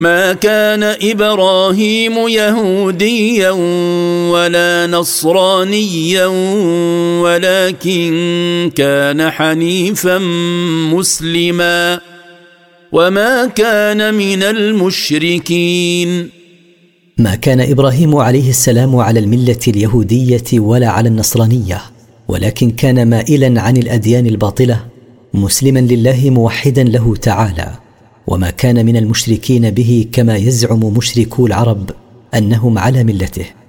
ما كان إبراهيم يهوديا ولا نصرانيا ولكن كان حنيفا مسلما وما كان من المشركين. ما كان إبراهيم عليه السلام على الملة اليهودية ولا على النصرانية، ولكن كان مائلا عن الأديان الباطلة، مسلما لله موحدا له تعالى، وما كان من المشركين به كما يزعم مشركو العرب أنهم على ملته.